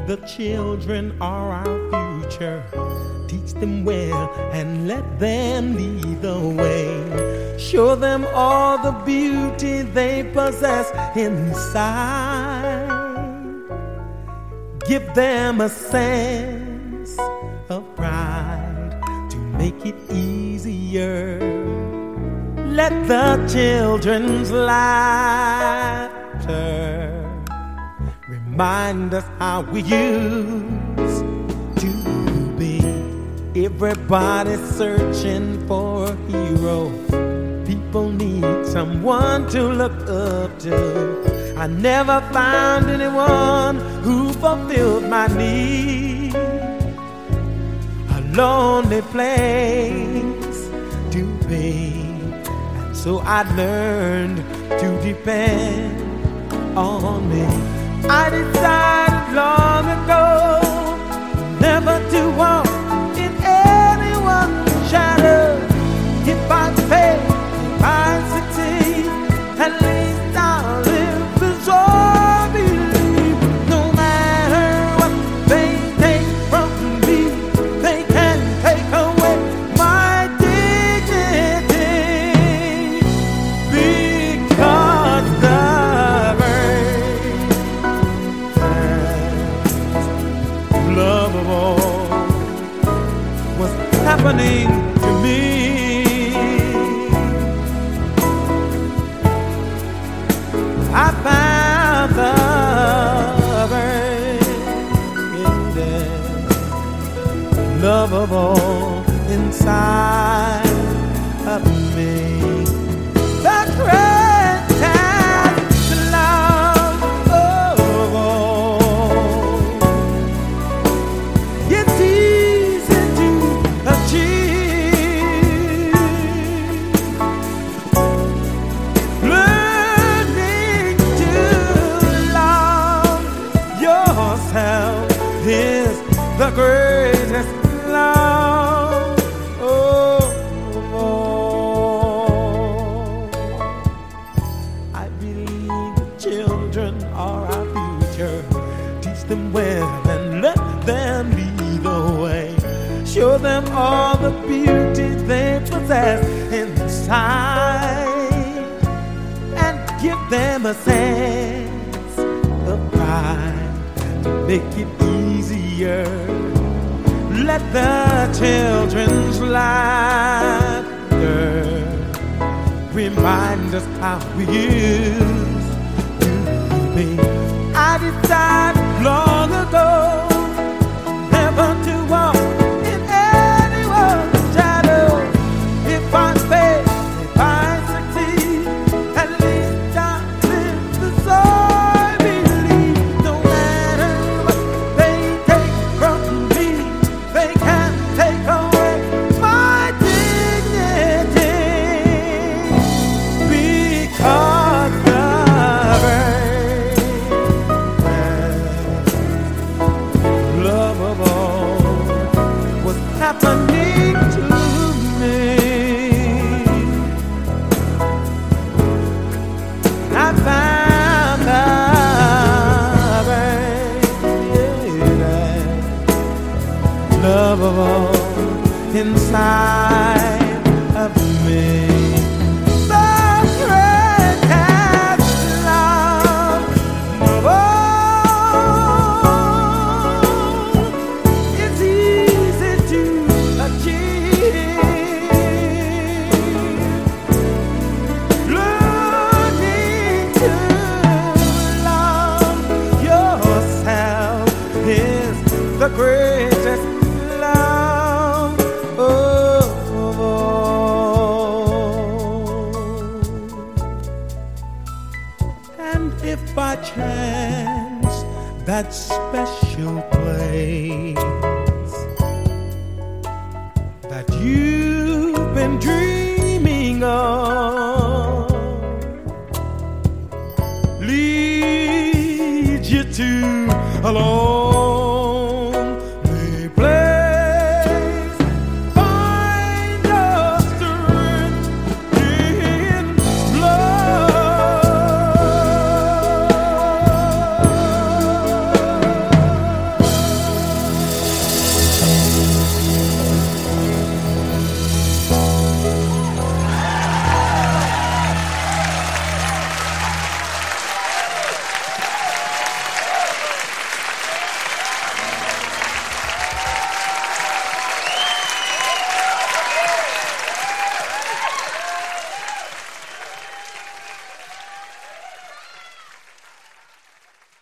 The children are our future. Teach them well and let them lead the way. Show them all the beauty they possess inside. Give them a sense of pride to make it easier. Let the children's laughter remind us how we used to be. Everybody's searching for a hero. People need someone to look up to. I never found anyone who fulfilled my need. A lonely place to be. And so I learned to depend on me. I decided long ago never to walk in anyone's shadow. If I fail, if I succeed, at least I'll live as I believe. No matter what they take from me, they can take away my dignity. Because the love of all was happening to me. I found the love of all inside of me. The greatest love of all. It's easy to achieve. Learning to love yourself is the greatest love of all. I believe the children are our future. Teach them well and let them lead the way. Show them all the beauty they possess inside. And give them a sense of pride to make it easier. Let the children's laughter remind us how we used to be. I decided long ago never to walk in anyone's shadow. If I fail, if I succeed, at least I live as I believe. No matter what they take from me, they can't take away my dignity. Because the love of all was happening to me. I found the love of all inside of me. The greatest love of all is easy to achieve. Learning to love yourself is the greatest love of all. And if by chance that special place that you've been dreaming of leads you to a long